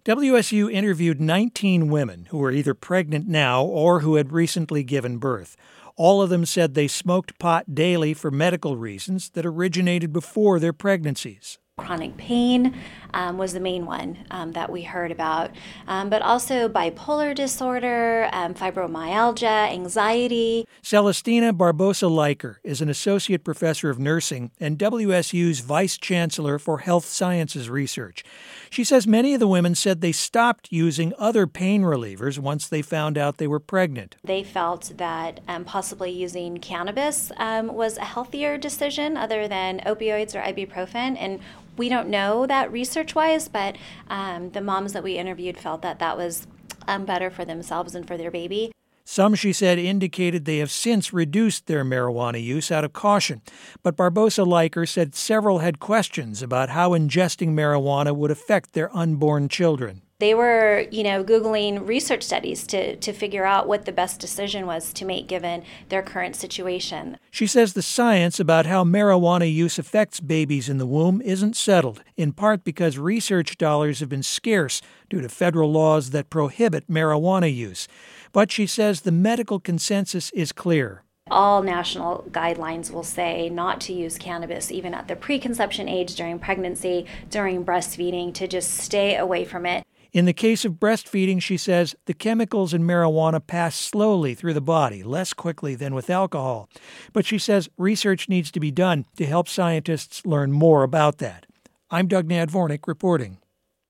WSU interviewed 19 women who were either pregnant now or who had recently given birth. All of them said they smoked pot daily for medical reasons that originated before their pregnancies. Chronic pain was the main one that we heard about, but also bipolar disorder, fibromyalgia, anxiety. Celestina Barbosa-Leiker is an associate professor of nursing and WSU's vice chancellor for health sciences research. She says many of the women said they stopped using other pain relievers once they found out they were pregnant. They felt that possibly using cannabis was a healthier decision other than opioids or ibuprofen, and we don't know that research-wise, but the moms that we interviewed felt that that was better for themselves and for their baby. Some, she said, indicated they have since reduced their marijuana use out of caution. But Barbosa-Leiker said several had questions about how ingesting marijuana would affect their unborn children. They were, Googling research studies to figure out what the best decision was to make given their current situation. She says the science about how marijuana use affects babies in the womb isn't settled, in part because research dollars have been scarce due to federal laws that prohibit marijuana use. But she says the medical consensus is clear. All national guidelines will say not to use cannabis even at the preconception age, during pregnancy, during breastfeeding, to just stay away from it. In the case of breastfeeding, she says, the chemicals in marijuana pass slowly through the body, less quickly than with alcohol. But she says research needs to be done to help scientists learn more about that. I'm Doug Nadvornik reporting.